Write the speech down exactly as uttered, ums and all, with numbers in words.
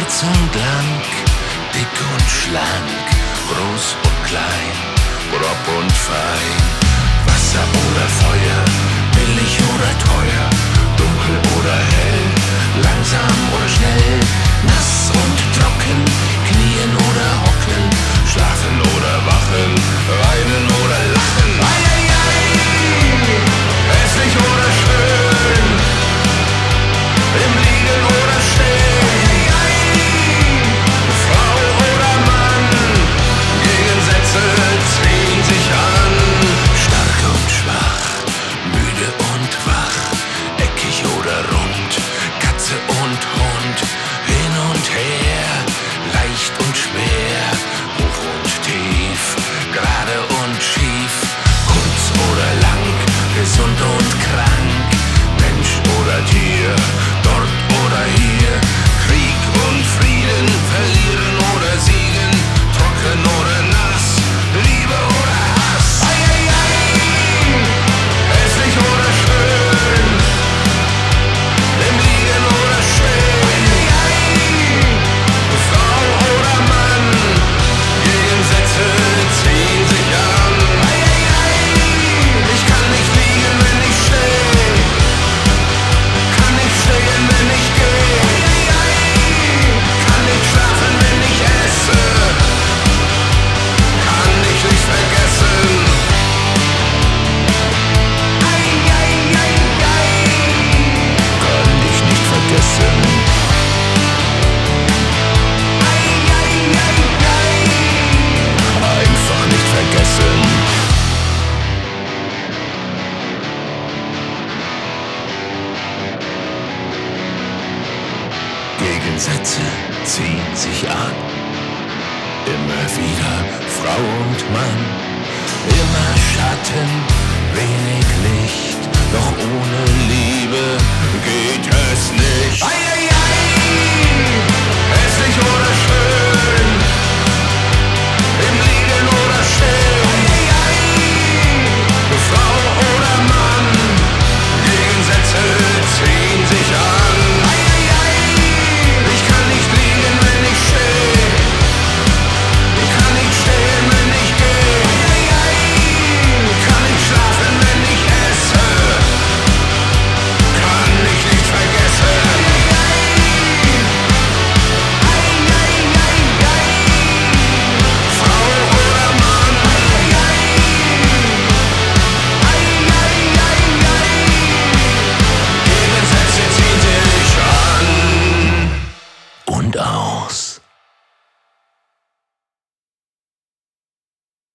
Kurz und lang, dick und schlank, groß und klein, grob und fein. Wasser oder Feuer, billig oder teuer, dunkel oder hell, langsam oder schnell, nass und trocken, knien oder hocken, schlafen oder wachen, weinen oder lachen. Ei, ei, ei, hässlich oder schön, im Liegen oder Stehen. Ei, ei, Frau oder Mann, Gegensätze ziehen sich an. Stark und schwach, müde und wach, eckig oder rund, Katze und Hund, hin und her, leicht und schwer, hoch und tief, gerade und schief, kurz oder lang, gesund und krank, Mensch oder Tier, dort oder hier, Krieg und Frieden, verlieren oder siegen, trocken oder nass, Liebe oder Hass. Ei, ei, ei, hässlich oder schön, im Liegen oder Stehen. Ei, ei, Frau oder Mann, Gegensätze ziehen sich an. Ei, ei, ei, ich kann nicht liegen, wenn ich steh, kann nicht stehen, wenn ich geh. Ei, ei, ei, kann nicht schlafen, wenn ich esse, kann dich nicht vergessen. Ei, ei, ei, ei, kann dich nicht vergessen. Ei, ei, ei, ei, einfach nicht vergessen. Gegensätze ziehen sich an. Immer wieder Frau und Mann, immer Schatten, wenig Licht, doch ohne Liebe geht es nicht. Ei, ei, ei,